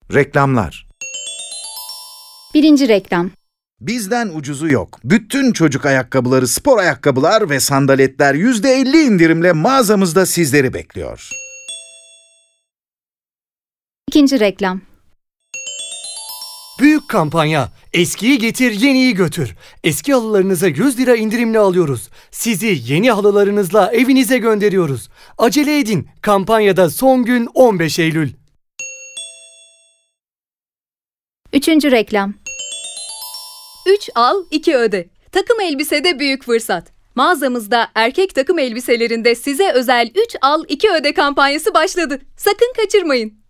Reklamlar. Birinci reklam. Bizden ucuzu yok. Bütün çocuk ayakkabıları, spor ayakkabılar ve sandaletler %50 indirimle mağazamızda sizleri bekliyor. İkinci reklam. Büyük kampanya. Eskiyi getir, yeniyi götür. Eski halılarınıza 100 lira indirimle alıyoruz. Sizi yeni halılarınızla evinize gönderiyoruz. Acele edin. Kampanyada son gün 15 Eylül. Üçüncü reklam. 3 al, 2 öde. Takım elbisede büyük fırsat. Mağazamızda erkek takım elbiselerinde size özel 3 al, 2 öde kampanyası başladı. Sakın kaçırmayın.